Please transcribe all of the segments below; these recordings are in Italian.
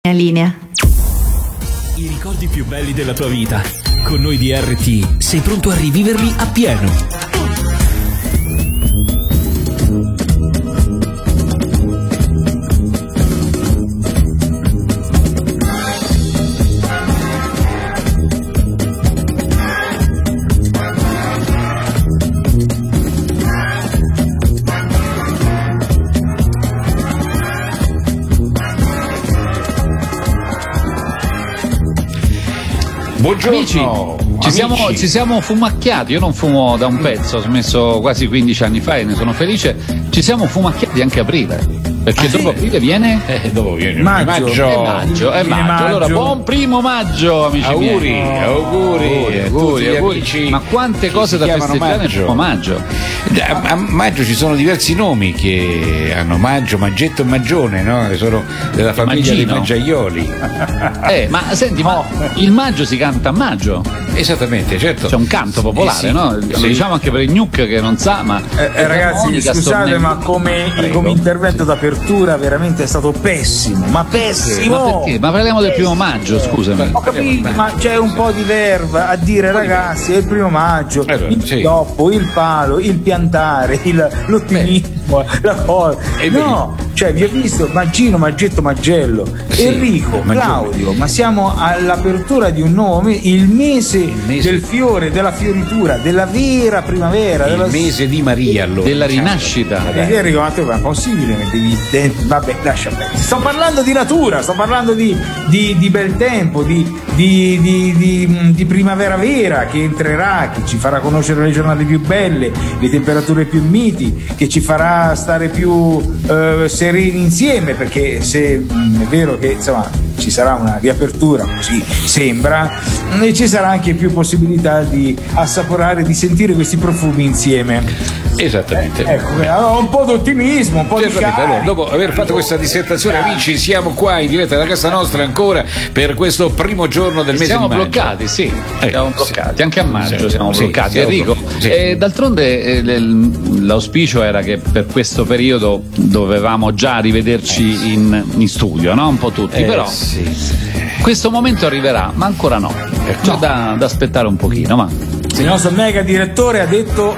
linea. I ricordi più belli della tua vita. Con noi di RT sei pronto a riviverli appieno. Buongiorno. Amici, ci siamo fumacchiati, io non fumo da un pezzo, ho smesso quasi 15 anni fa e ne sono felice. Ci siamo fumacchiati anche a aprile. Perché dopo aprile viene? Dopo viene maggio. Allora, buon primo maggio, amici miei. Auguri. Ma quante cose da festeggiare nel primo maggio? A maggio ci sono diversi nomi che hanno Maggio, Maggetto e Maggione, no? Che sono della famiglia dei Maggiaioli. Ma senti, ma il maggio si canta a maggio? Esattamente, certo. C'è un canto popolare, sì, no? Lo diciamo anche per il Gnuc che non sa, ma ragazzi, scusate, ma come intervento d'apertura veramente è stato pessimo, ma pessimo. Ma perché? Ma parliamo del primo maggio, scusami. Ho capito, ma c'è un po' di verba a dire, ragazzi, è il primo maggio, il dopo, il palo, il piantare, l'ottimismo, la cosa. No, cioè vi ho visto Maggino, Maggetto, Maggello, Enrico, Claudio, ma siamo all'apertura di un nuovo mese, il mese del fiore, della fioritura, della vera primavera, il mese di Maria, allora, della rinascita. Enrico, ma è possibile? Vabbè, lascia perdere. Sto parlando di natura, sto parlando di bel tempo, di primavera vera che entrerà, che ci farà conoscere le giornate più belle, le temperature più miti, che ci farà stare più sereni insieme, perché se è vero che insomma ci sarà una riapertura, così sembra, e ci sarà anche più possibilità di assaporare, di sentire questi profumi insieme. Esattamente. Ecco, un po' d'ottimismo, un po' di carica. Allora, dopo aver fatto questa dissertazione, amici, siamo qua in diretta da casa nostra ancora per questo primo giorno del mese di maggio. Siamo bloccati, sì. Siamo bloccati, anche a maggio siamo bloccati. Sì, Enrico, d'altronde l'auspicio era che per questo periodo dovevamo già rivederci in studio, no? Un po' tutti, però questo momento arriverà, ma ancora no. C'è da aspettare un pochino, ma il nostro mega direttore ha detto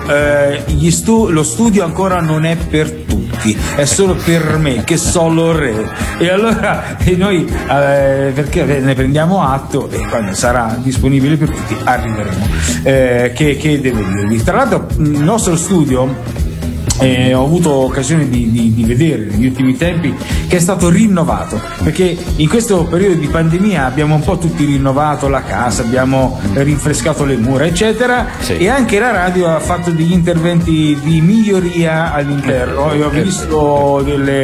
lo studio ancora non è per tutti, è solo per me che sono re. E allora noi perché ne prendiamo atto e quando sarà disponibile per tutti arriveremo. Che devo dirvi? Tra l'altro il nostro studio ho avuto occasione di vedere negli ultimi tempi che è stato rinnovato, perché in questo periodo di pandemia abbiamo un po' tutti rinnovato la casa, abbiamo rinfrescato le mura eccetera, e anche la radio ha fatto degli interventi di miglioria all'interno. Io ho visto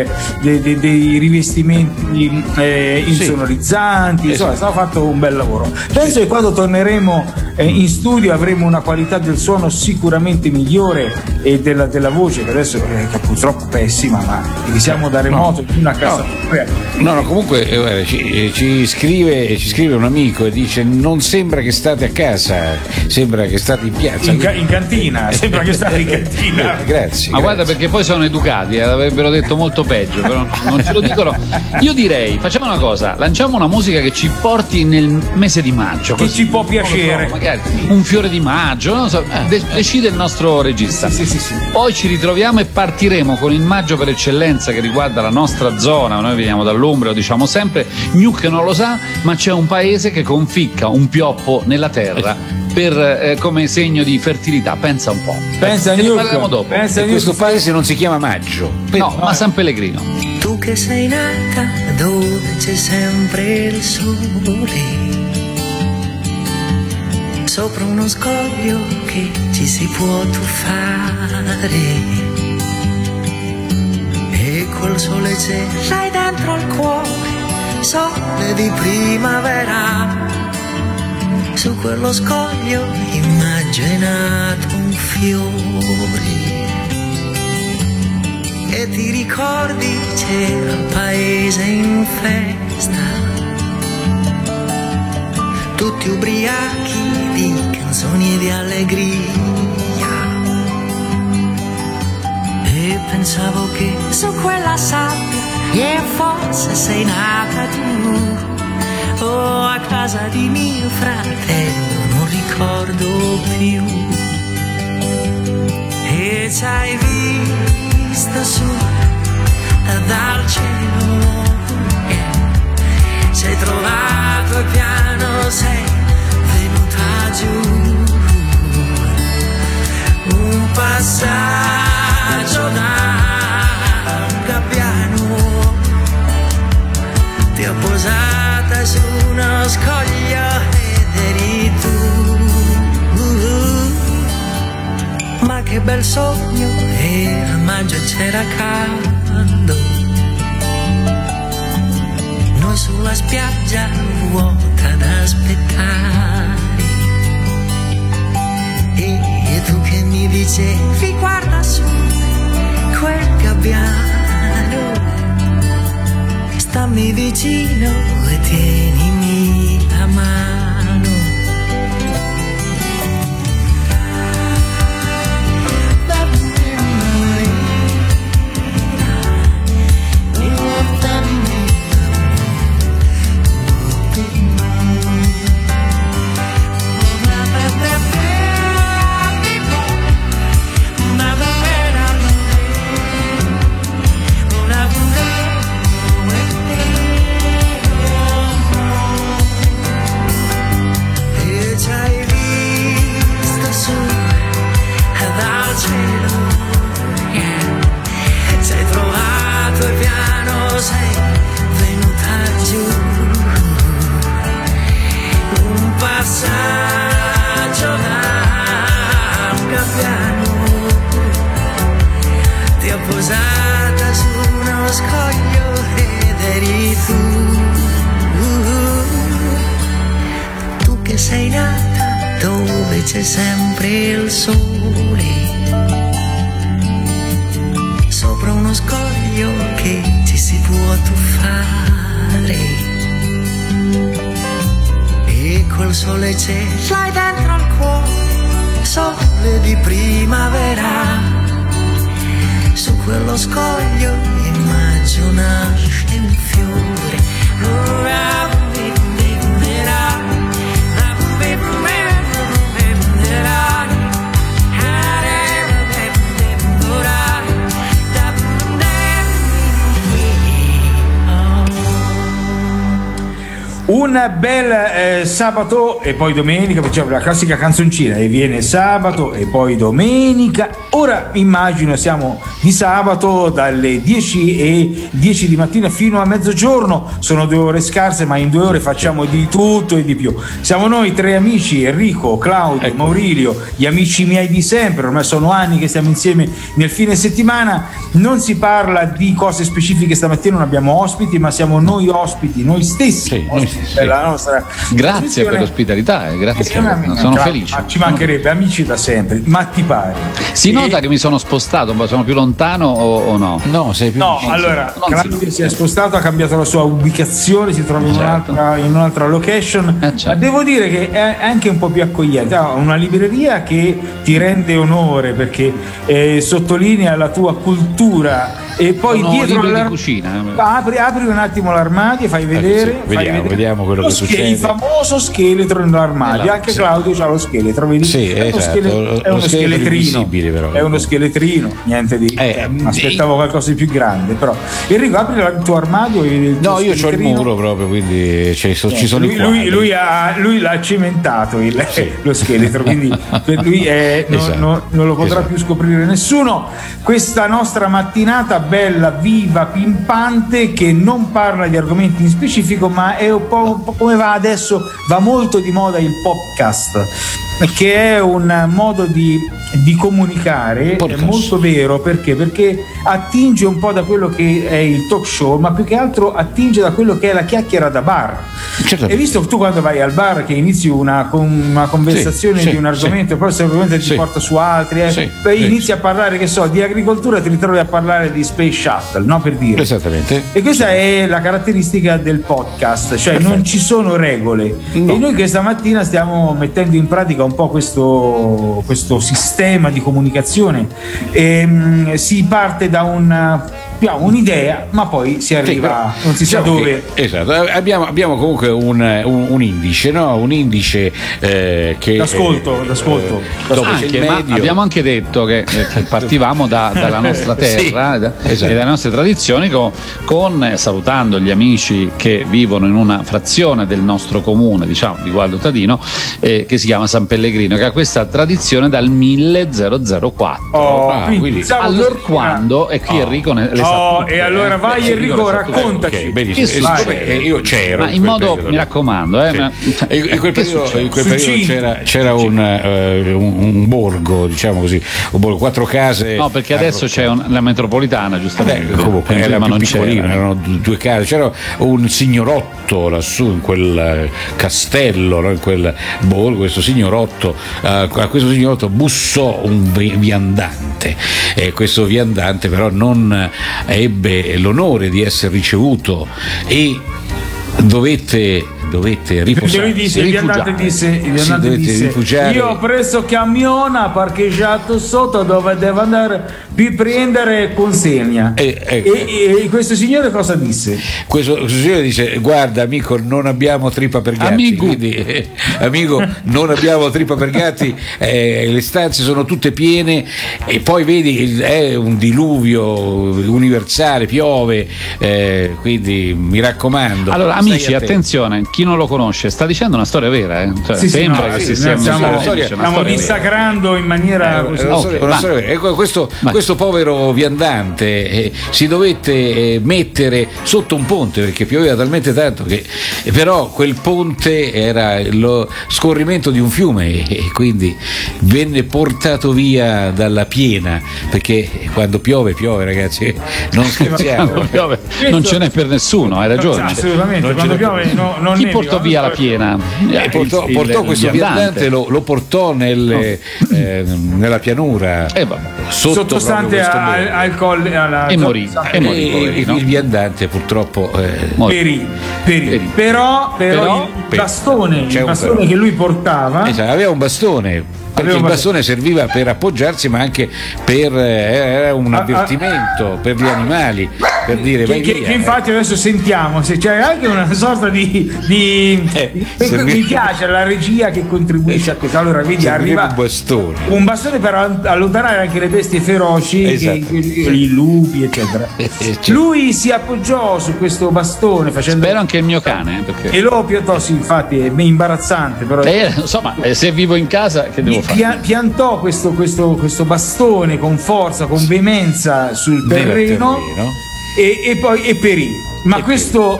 dei rivestimenti insonorizzanti, insomma è stato fatto un bel lavoro. Penso che quando torneremo in studio avremo una qualità del suono sicuramente migliore e della voce, che adesso è purtroppo pessima, ma siamo da remoto in una casa. No, comunque ci scrive un amico e dice: non sembra che state a casa, sembra che state in piazza, in cantina, sembra che state in cantina. Grazie. Ma guarda, perché poi sono educati, avrebbero detto molto peggio, però non ce lo dicono. Io direi, facciamo una cosa, lanciamo una musica che ci porti nel mese di maggio, che ci può piacere, magari un fiore di maggio, non so, decide il nostro regista. Sì. Poi ci ritroviamo e partiremo con il maggio per eccellenza che riguarda la nostra zona. Noi veniamo dall'Umbria, lo diciamo sempre, Gnuc non lo sa, ma c'è un paese che conficca un pioppo nella terra come segno di fertilità. Pensa un po'. Pensa ne parliamo dopo. Questo paese non si chiama Maggio, no, ma San Pellegrino. Tu che sei nata dove c'è sempre il sole, sopra uno scoglio che ci si può tuffare, e col sole c'hai dentro al cuore, sole di primavera. Su quello scoglio in maggio è nato un fiore, e ti ricordi c'era il paese in festa, tutti ubriachi di canzoni e di allegria, e pensavo che su quella sabbia forse sei nata tu. casa di mio fratello, non ricordo più. E ci hai visto su dal cielo, sei trovato il piano, sei venuta giù, un passaggio da gabbiano, ti ho posata su uno scoglio ed eri tu. Ma che bel sogno, era maggio, c'era caldo, noi sulla spiaggia vuota ad aspettare, e tu che mi dicevi guarda su quel gabbiano, stammi vicino e tienimi la mano. Sei nata dove c'è sempre il sole, sopra uno scoglio che ci si può tuffare, e col sole ce l'hai dentro al cuore, sole di primavera, su quello scoglio in maggio nasce un fiore. Un bel sabato e poi domenica, facciamo la classica canzoncina e viene sabato e poi domenica. Ora immagino siamo di sabato dalle 10:10 di mattina fino a mezzogiorno, sono 2 ore scarse, ma in 2 ore facciamo di tutto e di più. Siamo noi 3 amici, Enrico, Claudio, Maurilio, gli amici miei di sempre, ormai sono anni che stiamo insieme nel fine settimana. Non si parla di cose specifiche stamattina, non abbiamo ospiti, ma siamo noi ospiti, noi stessi. Sì, la nostra grazie per l'ospitalità, grazie, sono felice. Ci mancherebbe, amici da sempre, ma ti pare? Si nota che mi sono spostato, ma sono più lontano o no? No, sei più no, allora Claudio si è spostato, ha cambiato la sua ubicazione, si trova in un'altra location, ma devo dire che è anche un po' più accogliente, ha una libreria che ti rende onore perché sottolinea la tua cultura, e poi dietro di cucina. Apri un attimo l'armadio e fai vedere, vediamo quello che succede. Il famoso scheletro nell'armadio, anche Claudio c'ha lo scheletro, vedi? Sì, è uno scheletrino, però. È uno scheletrino, niente di aspettavo qualcosa di più grande, però Enrico, apri il tuo armadio e vedi. No, io c'ho il muro proprio, quindi ci sono i quadri. Lui l'ha cimentato lo scheletro, quindi per lui non lo potrà più scoprire nessuno. Questa nostra mattinata bella, viva, pimpante, che non parla di argomenti in specifico, ma è un po' come va adesso, va molto di moda il podcast, che è un modo di comunicare molto vero, perché attinge un po' da quello che è il talk show, ma più che altro attinge da quello che è la chiacchiera da bar. E visto che tu quando vai al bar che inizi una conversazione di un argomento, poi se l'argomento ti porta su altri, inizi a parlare, che so, di agricoltura, ti ritrovi a parlare di Space Shuttle, no, per dire. Esattamente. E questa è la caratteristica del podcast, cioè non ci sono regole, e noi questa mattina stiamo mettendo in pratica un po' questo sistema di comunicazione. Si parte da abbiamo un'idea, ma poi si arriva, non si sa dove. Esatto, abbiamo comunque un indice, no? Un indice che d'ascolto. Abbiamo anche detto che partivamo dalla nostra terra e dalle nostre tradizioni con salutando gli amici che vivono in una frazione del nostro comune, diciamo, di Gualdo Tadino, che si chiama San Pellegrino, che ha questa tradizione dal 1004. Quindi allorquando, e qui Enrico e allora vai Enrico, raccontaci. Io c'ero. Ma in modo, mi raccomando, in quel periodo c'era un borgo, diciamo così, un borgo, 4 case. No, perché adesso c'è la metropolitana, giustamente. Comunque era più piccolino, erano 2 case. C'era un signorotto lassù in quel castello, no? In quel borgo, questo signorotto, a questo signorotto bussò un viandante, e questo viandante però non ebbe l'onore di essere ricevuto e dovette riposare. Il viandante disse io ho preso camiona parcheggiato sotto dove devo andare per prendere consegna. E questo signore cosa disse? Questo signore dice: guarda amico, non abbiamo trippa per gatti. Amico, non abbiamo trippa per gatti, le stanze sono tutte piene e poi vedi è un diluvio universale, piove, quindi mi raccomando. Allora amici, attenzione, chi non lo conosce sta dicendo una storia vera, cioè, sembra che si stia stiamo dissacrando in maniera questo povero viandante si dovette mettere sotto un ponte perché pioveva talmente tanto che però quel ponte era lo scorrimento di un fiume e quindi venne portato via dalla piena, perché quando piove ragazzi, non scherziamo. Piove, non ce n'è per nessuno, hai ragione. Assolutamente, quando piove non chi portò via la piena? Portò questo viandante, lo portò nella pianura sottostante al colle e morì. Il viandante purtroppo perì. Però il bastone che lui portava, aveva un bastone. Perché il bastone serviva per appoggiarsi, ma anche era un avvertimento per gli animali, per dire vai via. Che infatti adesso sentiamo se c'è anche una sorta di mi piace la regia che contribuisce a questo. Allora vedi, arriva un bastone per allontanare anche le bestie feroci, i lupi eccetera. Lui si appoggiò su questo bastone facendo, spero anche il mio cane, perché e lo piantò, infatti è imbarazzante però insomma, se vivo in casa che devo piantò questo bastone con forza, con veemenza sul terreno. E poi perì. Ma questo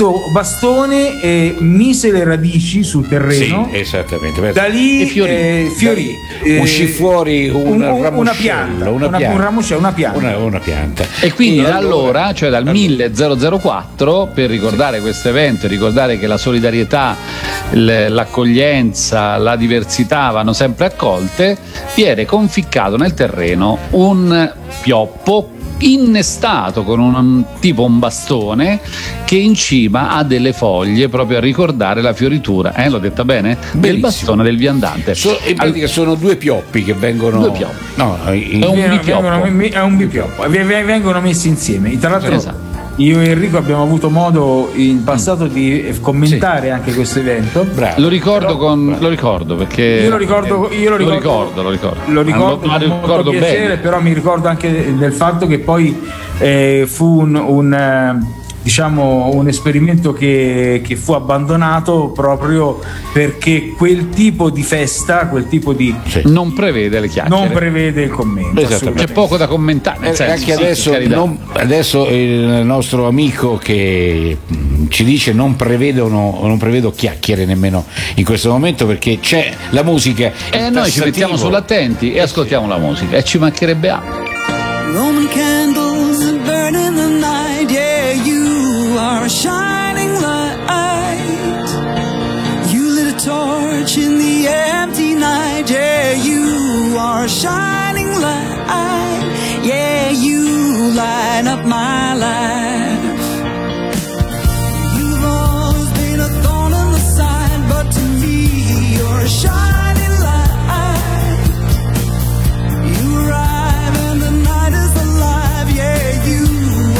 bastone mise le radici sul terreno. Sì, esattamente. Da lì fiorì. Uscì fuori una pianta. Una pianta. E quindi da allora, cioè dal 1004, per ricordare questo evento, ricordare che la solidarietà, l'accoglienza, la diversità vanno sempre accolte, viene conficcato nel terreno un pioppo innestato con un bastone che in cima ha delle foglie proprio a ricordare la fioritura, l'ho detta bene? Del bastone del viandante. In pratica sono 2 pioppi che vengono. 2 pioppi. No, è un bipioppo. È un bipioppo. Vengono messi insieme. Tra l'altro, io e Enrico abbiamo avuto modo in passato di commentare anche questo evento. Bravo. Lo ricordo perché io lo ricordo con molto piacere, bene. Però mi ricordo anche del fatto che poi fu un esperimento che fu abbandonato proprio perché quel tipo di festa, quel tipo di non prevede le chiacchiere, non prevede il commento. C'è poco da commentare. Anche adesso il nostro amico che ci dice non prevedo chiacchiere nemmeno in questo momento perché c'è la musica. Noi ci mettiamo sull'attenti e ascoltiamo la musica e ci mancherebbe altro. Roman candles burn in the night, yeah, you are a shining light. You lit a torch in the empty night, yeah, you are a shining light. Yeah, you light up my life. You've always been a thorn in the side, but to me you're a shining light. You arrive and the night is alive, yeah, you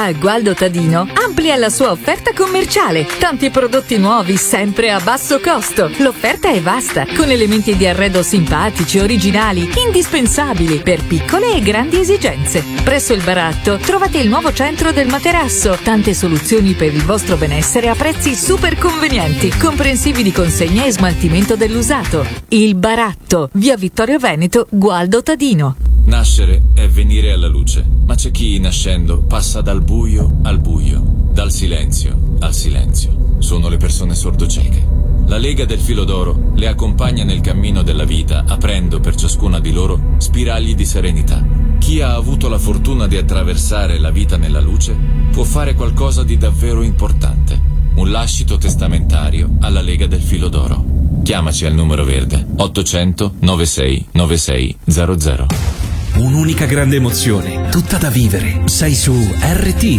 A Gualdo Tadino amplia la sua offerta commerciale. Tanti prodotti nuovi sempre a basso costo. L'offerta è vasta, con elementi di arredo simpatici, originali, indispensabili per piccole e grandi esigenze. Presso il Baratto trovate il nuovo centro del materasso. Tante soluzioni per il vostro benessere a prezzi super convenienti, comprensivi di consegna e smaltimento dell'usato. Il Baratto, via Vittorio Veneto, Gualdo Tadino. Nascere è venire alla luce, ma c'è chi nascendo passa dal buio al buio, dal silenzio al silenzio. Sono le persone sordocieche. La Lega del Filo d'Oro le accompagna nel cammino della vita, aprendo per ciascuna di loro spiragli di serenità. Chi ha avuto la fortuna di attraversare la vita nella luce può fare qualcosa di davvero importante. Un lascito testamentario alla Lega del Filo d'Oro. Chiamaci al numero verde 800 96 96 00. Un'unica grande emozione, tutta da vivere. Sei su RT.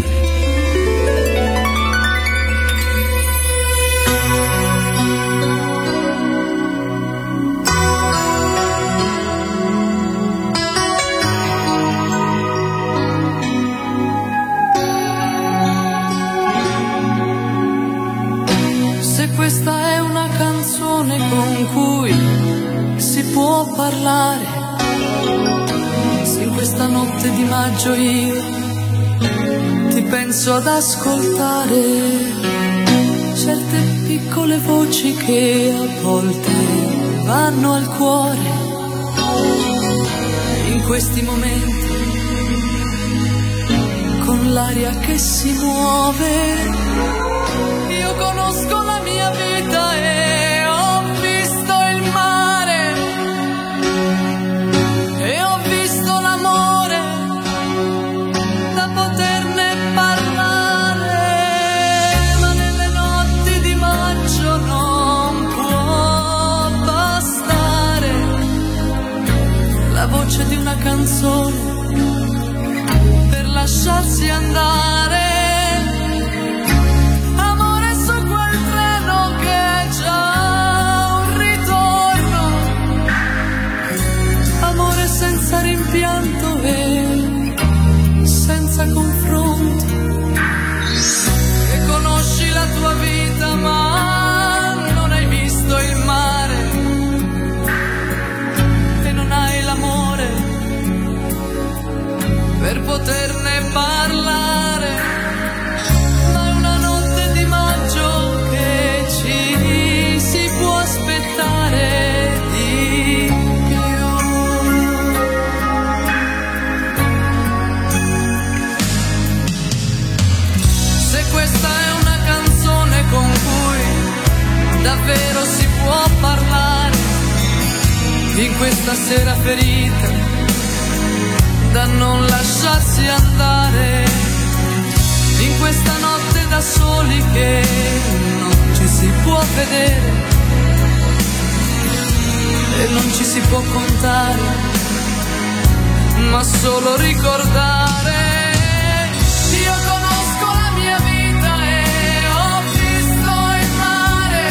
Se questa è una canzone con cui si può parlare, in questa notte di maggio io ti penso ad ascoltare certe piccole voci che a volte vanno al cuore. In questi momenti, con l'aria che si muove, io conosco la mia vita e ho visto il mare e ho visto l'amore da poterne parlare, ma nelle notti di maggio non può bastare la voce di una canzone per lasciarsi andare. Amore su quel treno che è già un ritorno, amore senza rimpianto e senza confronto, che conosci la tua vita ma non hai visto il mare e non hai l'amore per poterne parlare. Ma è una notte di maggio che ci si può aspettare di più. Se questa è una canzone con cui davvero si può parlare, in questa sera ferita da non lasciarsi andare, in questa notte da soli che non ci si può vedere e non ci si può contare, ma solo ricordare. Io conosco la mia vita e ho visto il mare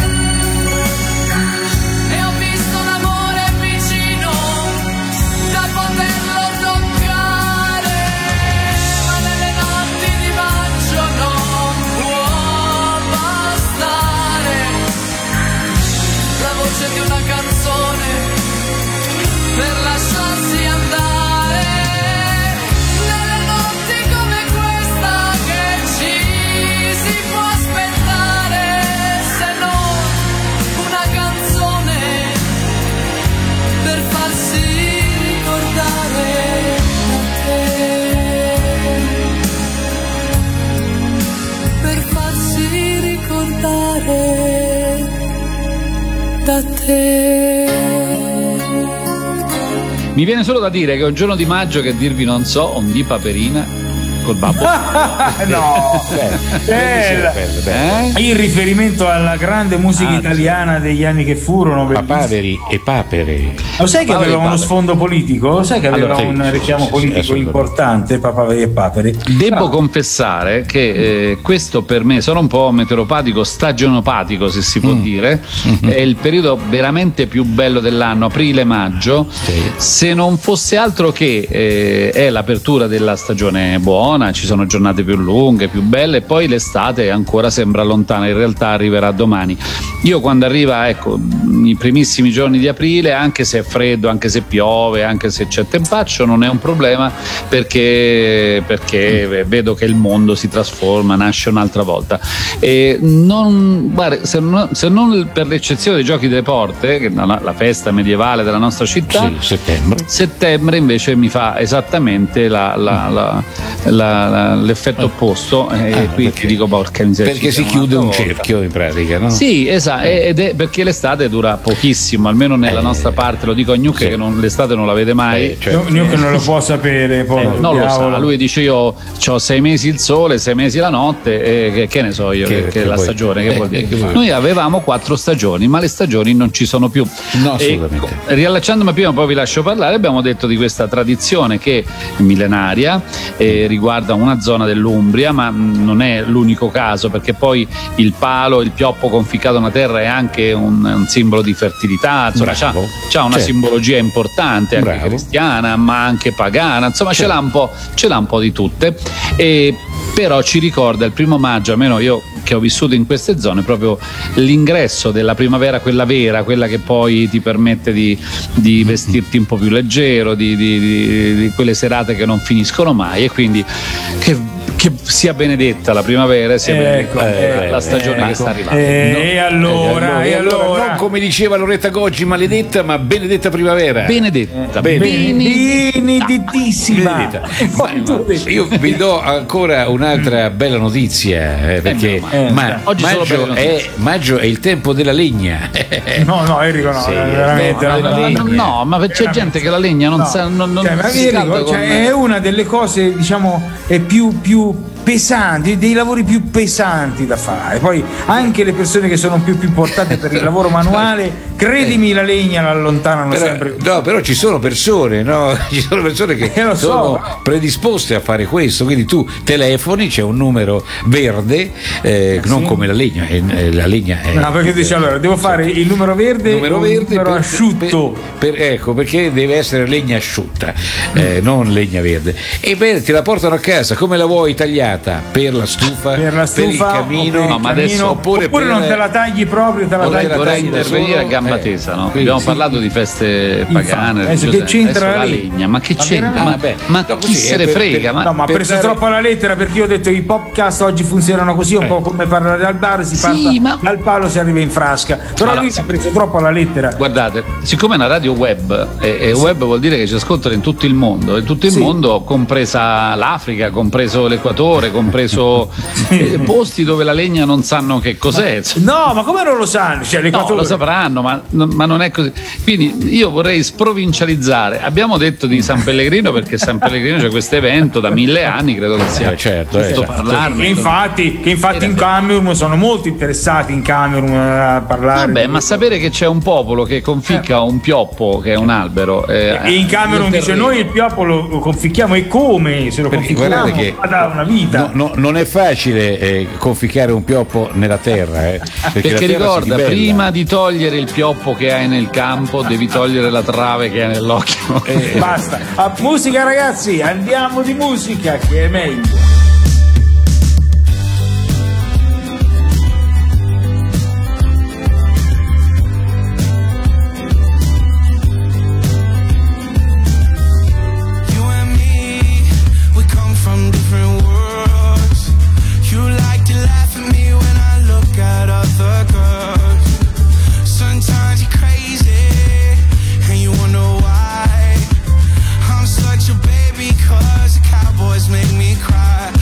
e ho visto un amore vicino da poterlo toccare, ma nelle notti di maggio non può bastare la voce di una canzone per lasciarsi andare. Nelle notti come questa che ci si può aspettare, se no una canzone per farsi ricordare da te, per farsi ricordare da te. Mi viene solo da dire che è un giorno di maggio che dirvi non so, un di Paperina col babbo. No, il riferimento alla grande musica italiana degli anni che furono. Papaveri e papere. Lo sai che aveva uno sfondo politico? Lo sai che aveva un richiamo politico importante, Papaveri e papere? Devo confessare che questo per me, sono un po' meteoropatico, stagionopatico se si può dire, è il periodo veramente più bello dell'anno, aprile-maggio, se non fosse altro che è l'apertura della stagione buona, zona, ci sono giornate più lunghe, più belle, e poi l'estate ancora sembra lontana, in realtà arriverà domani. Io quando arriva, ecco, i primissimi giorni di aprile, anche se è freddo, anche se piove, anche se c'è tempaccio, non è un problema, perché vedo che il mondo si trasforma, nasce un'altra volta. E guarda, se non per l'eccezione dei Giochi delle Porte, che è la festa medievale della nostra città, sì, settembre invece mi fa esattamente l'effetto opposto, e qui ti dico porca miseria, perché si chiude un cerchio in pratica, no? Sì, esatto, ed è perché l'estate dura pochissimo, almeno nella nostra parte, lo dico a Gnucche, che l'estate non la vede mai. Gnucche non lo può sapere, poi non lo sa, lui dice io ho 6 mesi il sole, 6 mesi la notte, che ne so io, che la stagione, che vuol dire? Noi avevamo 4 stagioni, ma le stagioni non ci sono più. No, assolutamente. Riallacciandomi prima, poi vi lascio parlare, abbiamo detto di questa tradizione che è millenaria, riguarda una zona dell'Umbria, ma non è l'unico caso, perché poi il palo, il pioppo conficcato nella terra è anche un simbolo di fertilità, insomma c'ha una simbologia importante, anche cristiana, ma anche pagana, insomma ce l'ha un po' di tutte, e però ci ricorda il 1° maggio, almeno io che ho vissuto in queste zone, proprio l'ingresso della primavera, quella vera, quella che poi ti permette di vestirti un po' più leggero, di quelle serate che non finiscono mai, e quindi che sia benedetta la primavera e sia benedetta la stagione che sta arrivando. E allora, non come diceva Loretta Goggi, maledetta, ma benedetta primavera. Benedettissima. Io vi do ancora un'altra bella notizia, perché maggio è il tempo della legna. No, Enrico, no, veramente no, ma c'è gente che la legna non sa, non si calda, è una delle cose, diciamo, è più pesanti, dei lavori più pesanti da fare. Poi anche le persone che sono più portate per il lavoro manuale, credimi, la legna la allontanano sempre. No, però ci sono persone, no? Ci sono persone che sono predisposte a fare questo, quindi tu telefoni, c'è un numero verde, non come la legna, la legna è. No, perché dici allora devo fare il numero verde per asciutto. Perché deve essere legna asciutta, non legna verde. E beh, te la portano a casa, come la vuoi tagliata? Per la stufa, per il camino, no, ma adesso, oppure non te la tagli proprio, te la tagli. Vorrei intervenire a gamba tesa, no? Abbiamo parlato di feste pagane, che c'entra la legna? Ma che c'entra? Ma chi se ne frega? Ma ha preso troppo la lettera, perché io ho detto i podcast oggi funzionano così, un po' come parlare al bar, si parla al palo, si arriva in frasca. Però lui si è preso troppo alla lettera. Guardate, siccome è una radio web, e web vuol dire che ci ascoltano in tutto il mondo, mondo, compresa l'Africa, compreso l'Equatore, compreso posti dove la legna non sanno che cos'è. No, ma come non lo sanno? No, lo sapranno, ma non è così. Quindi io vorrei sprovincializzare. Abbiamo detto di San Pellegrino perché San Pellegrino c'è questo evento da 1000 anni, credo che sia giusto parlarne. Che infatti in Camerun sono molto interessati in Camerun a parlare. Vabbè, ma sapere che c'è un popolo che conficca un pioppo, che è un albero, e in Camerun dice noi il pioppo lo conficchiamo, e come se lo conficchiamo da una vita. Non è facile conficcare un pioppo nella terra, perché ricorda, prima di togliere il pioppo che hai nel campo devi togliere la trave che hai nell'occhio. Basta, musica ragazzi, andiamo di musica che è meglio. Cause the cowboys make me cry.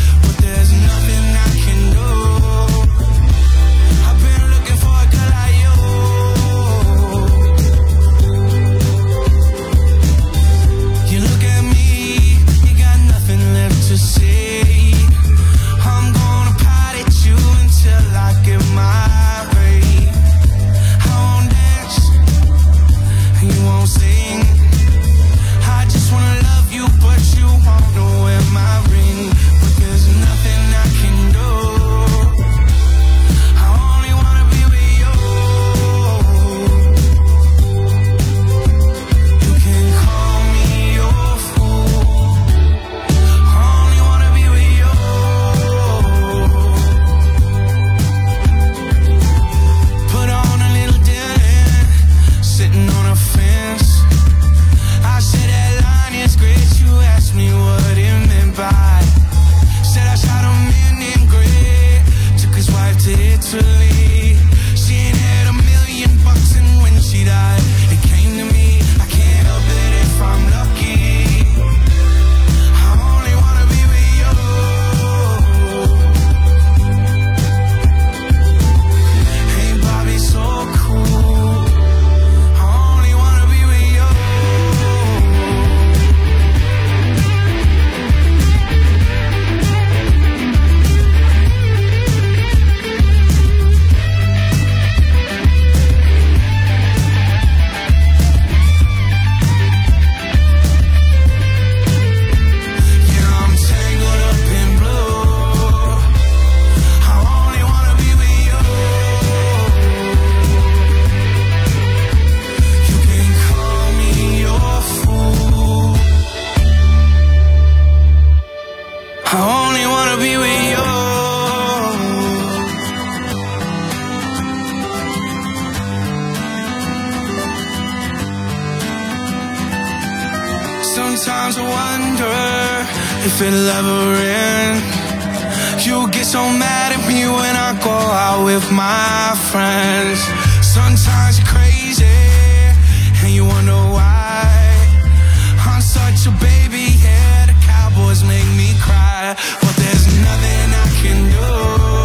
Sometimes I wonder if it'll ever end. You get so mad at me when I go out with my friends. Sometimes you're crazy and you wonder why. I'm such a baby, yeah, the Cowboys make me cry. But there's nothing I can do.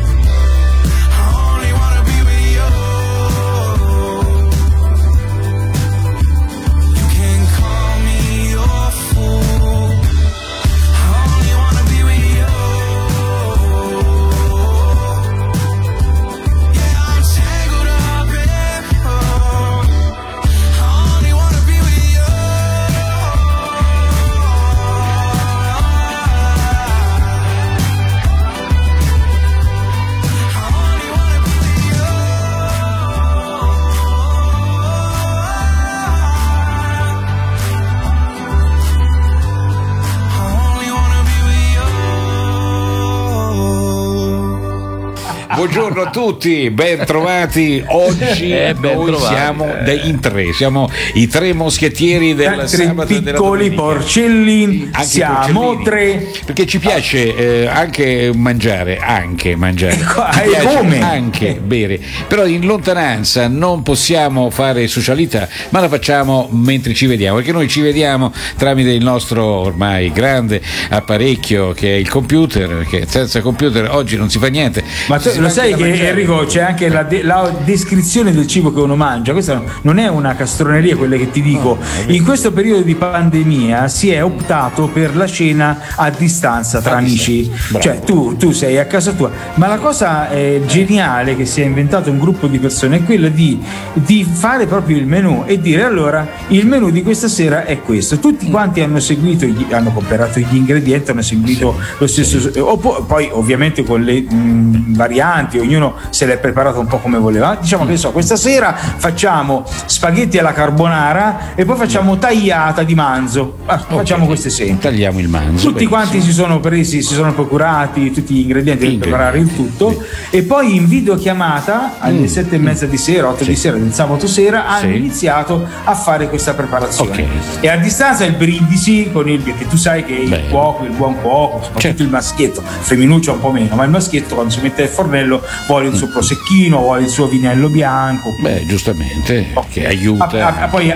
Buongiorno a tutti, ben trovati. Oggi noi siamo in tre, siamo i tre moschettieri del sabato, piccoli porcellini, siamo porcellini. Tre, perché ci piace anche mangiare, ci piace come? Anche bere, però in lontananza non possiamo fare socialità, ma la facciamo mentre ci vediamo, perché noi ci vediamo tramite il nostro ormai grande apparecchio che è il computer, perché senza computer oggi non si fa niente. Ma lo sai che Enrico c'è anche la descrizione del cibo che uno mangia, questa non è una castroneria quelle che ti dico. In questo periodo di pandemia si è optato per la cena a distanza tra amici. Bravo. Cioè tu sei a casa tua, ma la cosa geniale che si è inventato un gruppo di persone è quella di fare proprio il menù e dire allora il menù di questa sera è questo. Tutti quanti hanno seguito, hanno comprato gli ingredienti, hanno seguito lo stesso, poi ovviamente con le varianti, ognuno se l'è preparato un po' come voleva. Diciamo che questa sera facciamo spaghetti alla carbonara e poi facciamo tagliata di manzo. Facciamo questo esempio. Tagliamo il manzo. Tutti quanti si sono procurati tutti gli ingredienti per preparare il tutto e poi in videochiamata alle 7:30 di sera, 8 di sera del sabato sera hanno iniziato a fare questa preparazione. E a distanza il brindisi con perché tu sai che il cuoco, il buon cuoco, soprattutto il maschietto, il femminuccio un po' meno, ma il maschietto quando si mette al fornello vuole il suo prosecchino, vuole il suo vinello bianco. Giustamente, che aiuta. Poi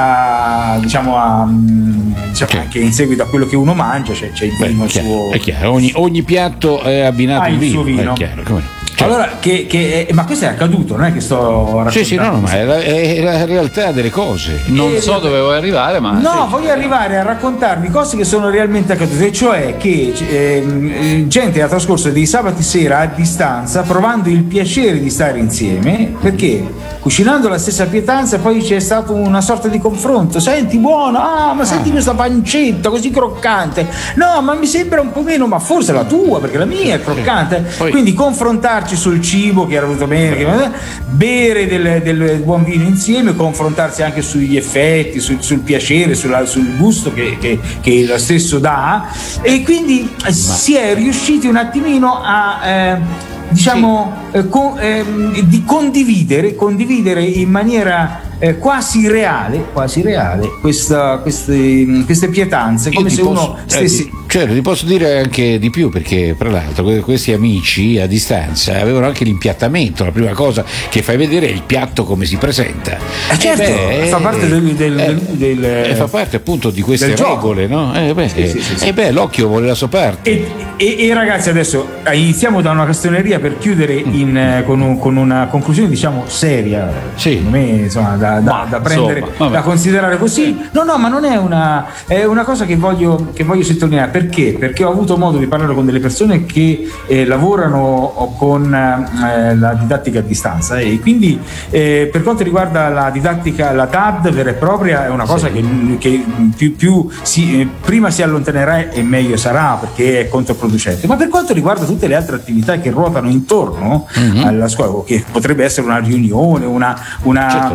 anche in seguito a quello che uno mangia c'è il vino suo. È chiaro, ogni piatto è abbinato al suo vino. È chiaro, come Allora, ma questo è accaduto, non è che sto raccontando. Sì, no, ma è la realtà delle cose. Non so dove vuoi arrivare, ma. No, voglio arrivare a raccontarvi cose che sono realmente accadute, cioè che gente ha trascorso dei sabati sera a distanza provando il piacere di stare insieme, perché cucinando la stessa pietanza poi c'è stato una sorta di confronto. Senti, buono, ma senti questa pancetta così croccante. No, ma mi sembra un po' meno, ma forse la tua, perché la mia è croccante. Quindi confrontarci sul cibo che era venuto bene, bere del buon vino insieme, confrontarsi anche sugli effetti, sul piacere, sul gusto che lo stesso dà, e quindi si è riusciti un attimino a di condividere in maniera quasi reale queste pietanze, come se uno stessi. Certo, ti posso dire anche di più, perché tra l'altro questi amici a distanza avevano anche l'impiattamento, la prima cosa che fai vedere è il piatto come si presenta. Certo, fa parte fa parte appunto di queste regole, no? Sì. L'occhio vuole la sua parte. E ragazzi, adesso iniziamo da una castroneria per chiudere con una conclusione diciamo seria. Secondo me, insomma, da prendere, da considerare così. No, ma non è una cosa che voglio sottolineare. Perché ho avuto modo di parlare con delle persone che lavorano con la didattica a distanza, e quindi per quanto riguarda la didattica, la TAD vera e propria è una cosa che più prima si allontanerà e meglio sarà, perché è controproducente. Ma per quanto riguarda tutte le altre attività che ruotano intorno alla scuola, che potrebbe essere una riunione,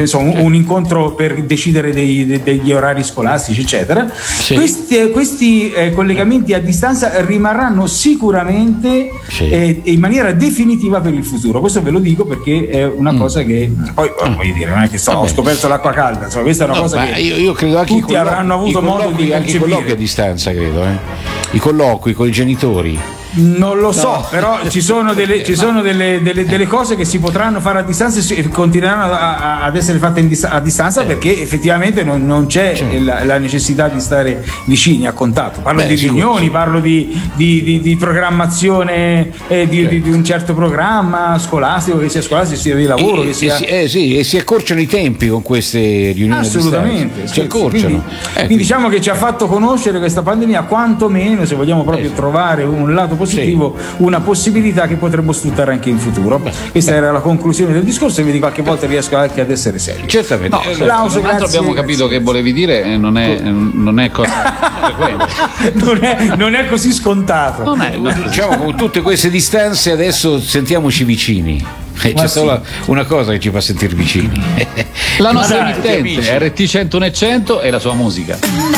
un incontro per decidere degli orari scolastici, eccetera. Sì. Questi collegamenti a distanza rimarranno sicuramente in maniera definitiva per il futuro. Questo ve lo dico perché è una cosa che poi voglio dire, non è che ho scoperto l'acqua calda, insomma, questa è una cosa che io credo anche tutti avranno avuto modo di anche i colloqui a distanza, credo, i colloqui con i genitori. Non lo so, però ci sono delle cose che si potranno fare a distanza e continueranno ad essere fatte a distanza perché effettivamente non c'è la necessità di stare vicini a contatto. Parlo di riunioni, parlo di programmazione di un certo programma scolastico, che sia scolastico sia di lavoro, che sia... e si accorciano i tempi con queste riunioni. Assolutamente, si accorciano. Quindi diciamo che ci ha fatto conoscere questa pandemia, quantomeno, se vogliamo proprio trovare un lato positivo, una possibilità che potremmo sfruttare anche in futuro. Questa era la conclusione del discorso e vedi qualche volta riesco anche ad essere serio. Certamente. Applauso, grazie. Abbiamo capito che volevi dire, non è cosa non è così scontato. Diciamo, con tutte queste distanze adesso sentiamoci vicini. C'è solo una cosa che ci fa sentire vicini. La nostra emittente RT 101 e 100 e la sua musica.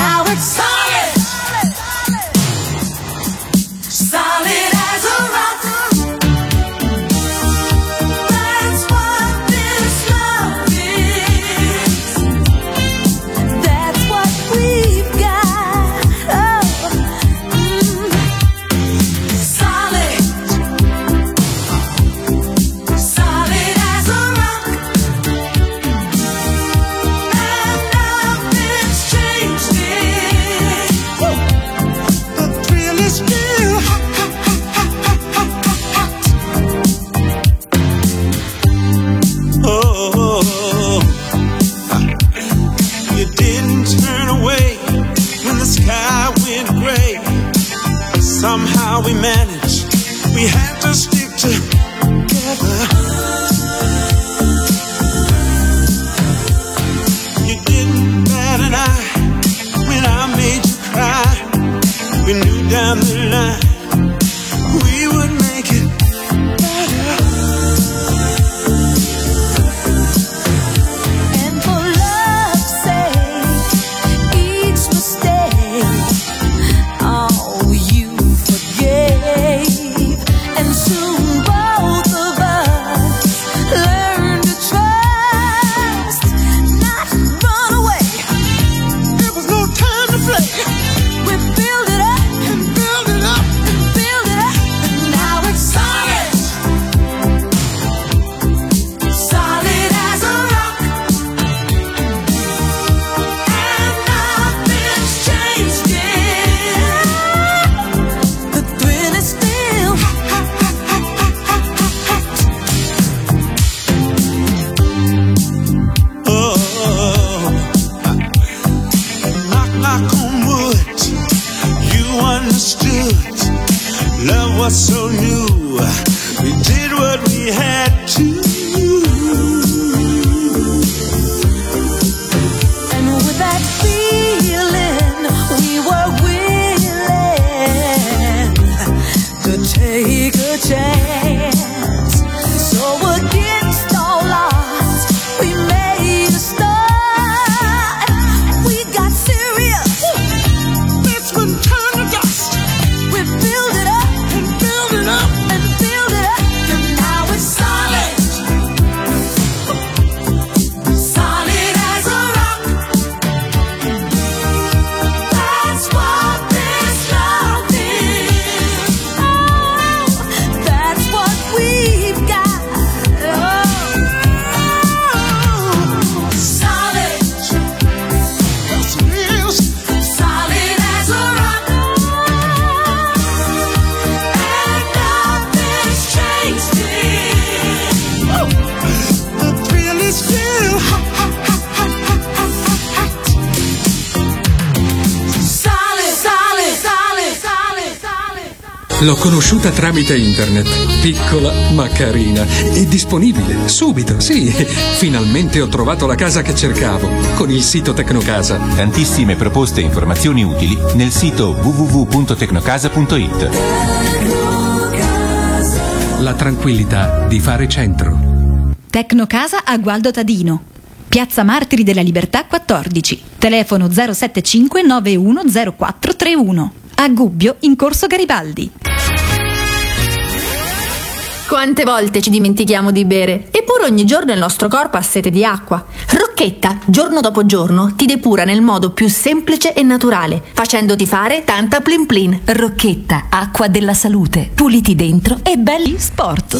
Somehow we managed, we had to stick together. You didn't bat an eye when I made you cry. We knew down the line we would make it better. And for love's sake, each mistake, oh, you forgave, and soon both of us learned to trust, not run away. There was no time to play. We build it up and build it up and build it up, and now it's solid, solid as a rock, and nothing's changed it. The thrill is still Knock, knock on wood. You understood. Love was so new. We did what we had to. And with that feeling, we were willing to take a chance. So against all odds, we made a start. We got serious. This one turned to dust. We build it up and build it up and build it up, and now it's solid, solid as a rock. That's what this love is. Oh, that's what we've got. Oh, solid, solid as a rock, and nothing's changed it. The thrill is still Solid, solid, solid, solid, solid. L'ho conosciuta tramite internet, piccola ma carina e disponibile subito, sì. Finalmente ho trovato la casa che cercavo con il sito Tecnocasa. Tantissime proposte e informazioni utili nel sito www.tecnocasa.it. La tranquillità di fare centro. Tecnocasa a Gualdo Tadino. Piazza Martiri della Libertà 14, telefono 075 910431, a Gubbio in Corso Garibaldi. Quante volte ci dimentichiamo di bere, eppure ogni giorno il nostro corpo ha sete di acqua. Rocchetta, giorno dopo giorno, ti depura nel modo più semplice e naturale, facendoti fare tanta plin plin. Rocchetta, acqua della salute, puliti dentro e belli sport.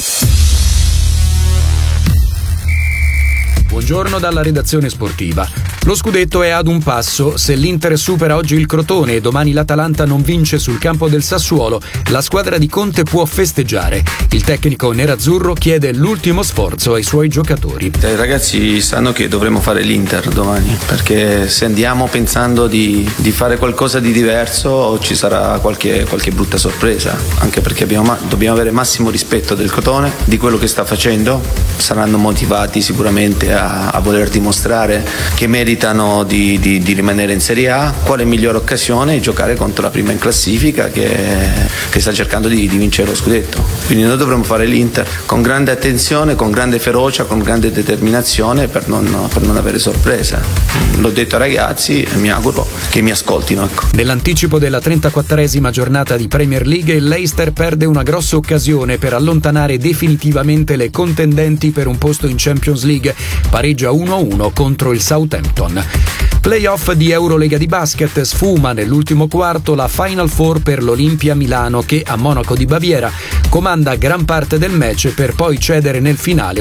Buongiorno dalla redazione sportiva. Lo scudetto è ad un passo. Se l'Inter supera oggi il Crotone e domani l'Atalanta non vince sul campo del Sassuolo, la squadra di Conte può festeggiare. Il tecnico nerazzurro chiede l'ultimo sforzo ai suoi giocatori. I ragazzi sanno che dovremo fare l'Inter domani, perché se andiamo pensando di fare qualcosa di diverso ci sarà qualche brutta sorpresa, anche perché dobbiamo avere massimo rispetto del Crotone, di quello che sta facendo. Saranno motivati sicuramente a voler dimostrare che meritano di rimanere in Serie A. Quale migliore occasione? Giocare contro la prima in classifica che sta cercando di vincere lo scudetto. Quindi noi dovremo fare l'Inter con grande attenzione, con grande ferocia, con grande determinazione per non avere sorprese. L'ho detto ai ragazzi e mi auguro che mi ascoltino. Ecco. Nell'anticipo della 34esima giornata di Premier League, il Leicester perde una grossa occasione per allontanare definitivamente le contendenti per un posto in Champions League. Pareggia 1-1 contro il Southampton. Playoff di Eurolega di basket, sfuma nell'ultimo quarto la Final Four per l'Olimpia Milano che a Monaco di Baviera comanda gran parte del match per poi cedere nel finale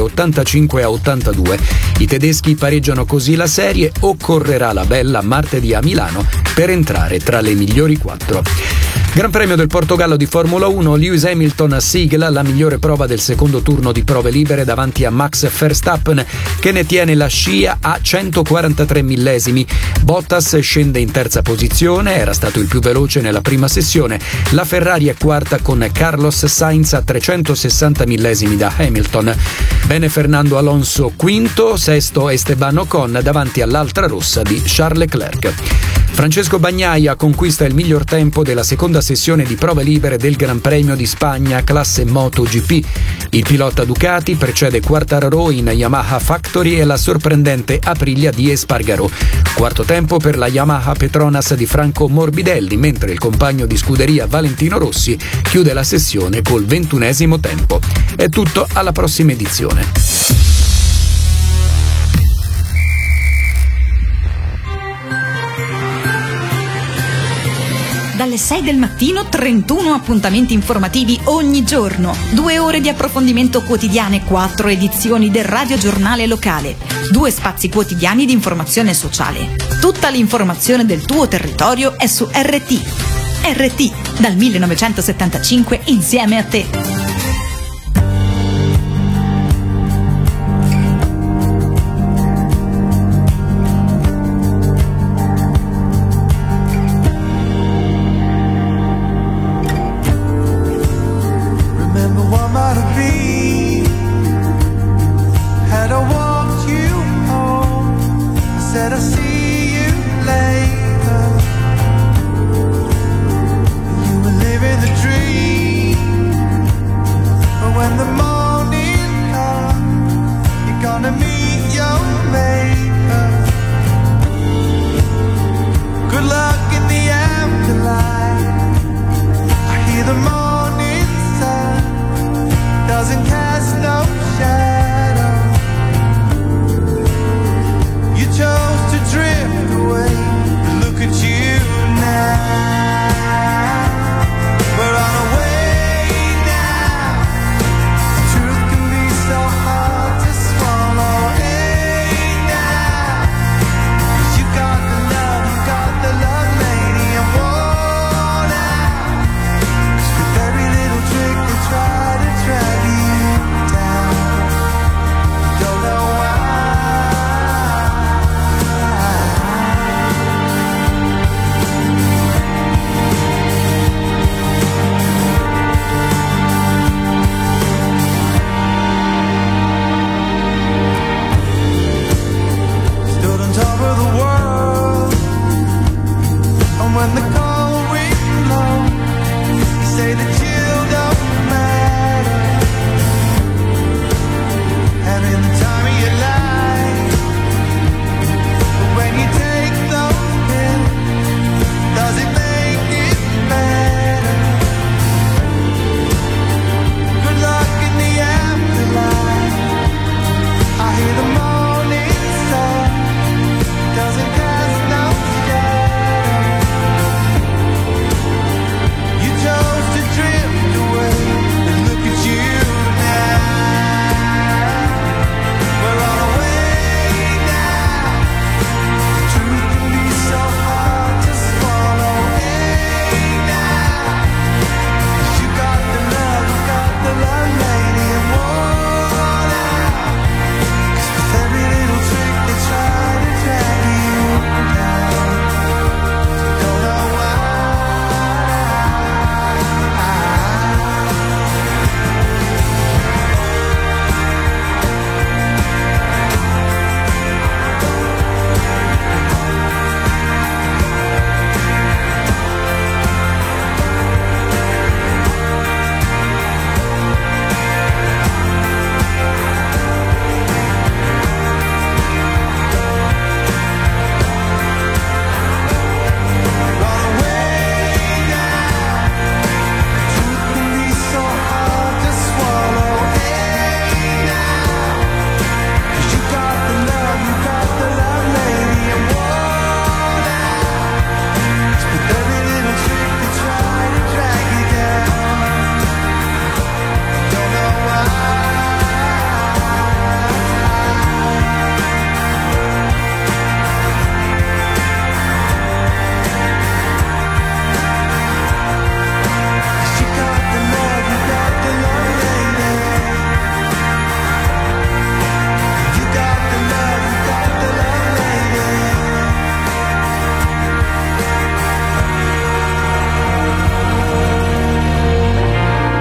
85-82. I tedeschi pareggiano così la serie, occorrerà la bella martedì a Milano per entrare tra le migliori 4. Gran Premio del Portogallo di Formula 1, Lewis Hamilton sigla la migliore prova del secondo turno di prove libere davanti a Max Verstappen che ne tiene la scia a 143 millesimi. Bottas scende in terza posizione, era stato il più veloce nella prima sessione. La Ferrari è quarta con Carlos Sainz a 360 millesimi da Hamilton. Bene Fernando Alonso quinto, sesto Esteban Ocon davanti all'altra rossa di Charles Leclerc. Francesco Bagnaia conquista il miglior tempo della seconda sessione di prove libere del Gran Premio di Spagna classe MotoGP. Il pilota Ducati precede Quartararo in Yamaha Factory e la sorprendente Aprilia di Espargaró. Quarto tempo per la Yamaha Petronas di Franco Morbidelli, mentre il compagno di scuderia Valentino Rossi chiude la sessione col 21esimo tempo. È tutto, alla prossima edizione. Dalle 6 del mattino 31 appuntamenti informativi ogni giorno, 2 ore di approfondimento quotidiane, 4 edizioni del radiogiornale locale, 2 spazi quotidiani di informazione sociale. Tutta l'informazione del tuo territorio è su RT. RT, dal 1975 insieme a te.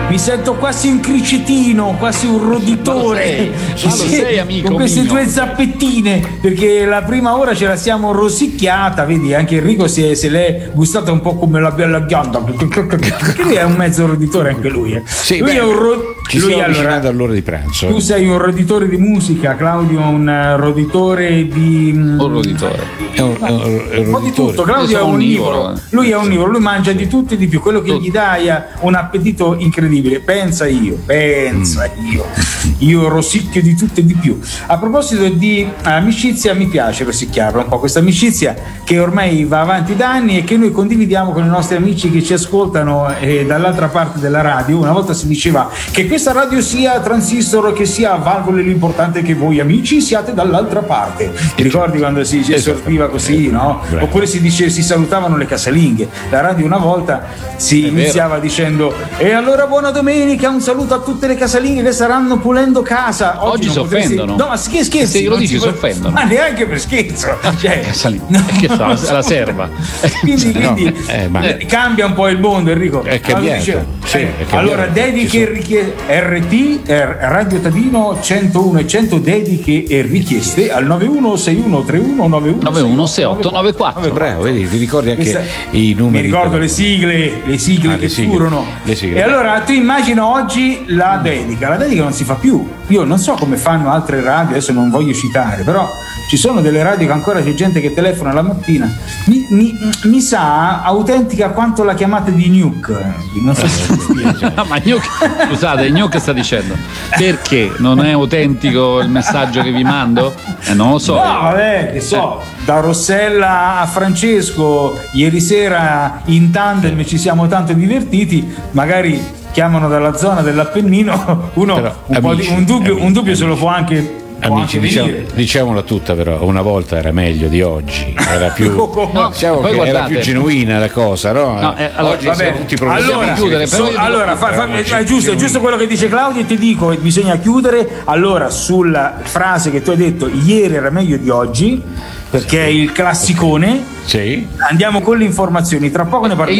mi sento quasi un cricetino, quasi un roditore. Ma lo sei, amico con queste mio. due zappettine, perché la prima ora ce la siamo rosicchiata, vedi, anche Enrico se l'è gustata un po' come la bella ghianda, perché lui è un mezzo roditore anche lui. Sì, lui è un ci stiamo avvicinando all'ora di pranzo. Tu sei un roditore di musica, Claudio un roditore di... Un roditore. Un po' di tutto. Claudio è onnivoro. Lui è onnivoro, lui mangia di tutto e di più. Quello che gli dai ha un appetito incredibile. Pensa io. Io rosicchio di tutto e di più. A proposito di amicizia, mi piace rosicchiarla un po', questa amicizia che ormai va avanti da anni e che noi condividiamo con i nostri amici che ci ascoltano dall'altra parte della radio. Una volta si diceva che questa radio sia transistor, che sia a valvole, l'importante è che voi amici siate dall'altra parte. Ti ricordi quando si esordiva così, no? Oppure si salutavano le casalinghe. La radio una volta si iniziava dicendo: e allora buona domenica, un saluto a tutte le casalinghe che staranno pulendo casa. Oggi si offendono. No, ma scherzi, se lo dici si offendono. Ma neanche per scherzo, cioè, che fa la serva. quindi cambia un po' il mondo, Enrico. È cambiato. Allora dediche RT Radio Tadino 101 e 100, dediche e richieste al 916131 916894. Bravo, vedi, ti ricordi anche i numeri. Mi ricordo le sigle che furono. E allora tu immagina oggi la dedica non si fa più. Io non so come fanno altre radio, adesso non voglio citare, però ci sono delle radio che ancora c'è gente che telefona la mattina. Mi sa autentica quanto la chiamata di Nuke. Non so se ma Nuke, scusate, Nuke sta dicendo perché non è autentico il messaggio che vi mando? Non lo so. No, vabbè, che so, da Rossella a Francesco ieri sera in tandem ci siamo tanto divertiti, magari chiamano dalla zona dell'Appennino, un dubbio se lo può anche. Amici, diciamola tutta, però una volta era meglio di oggi, era più era più genuina la cosa, no? Oggi vabbè, tutti è giusto quello che dice Claudio, e ti dico che bisogna chiudere. Allora, sulla frase che tu hai detto, ieri era meglio di oggi, perché è il classicone. Sì. Andiamo con le informazioni, tra poco ne parliamo.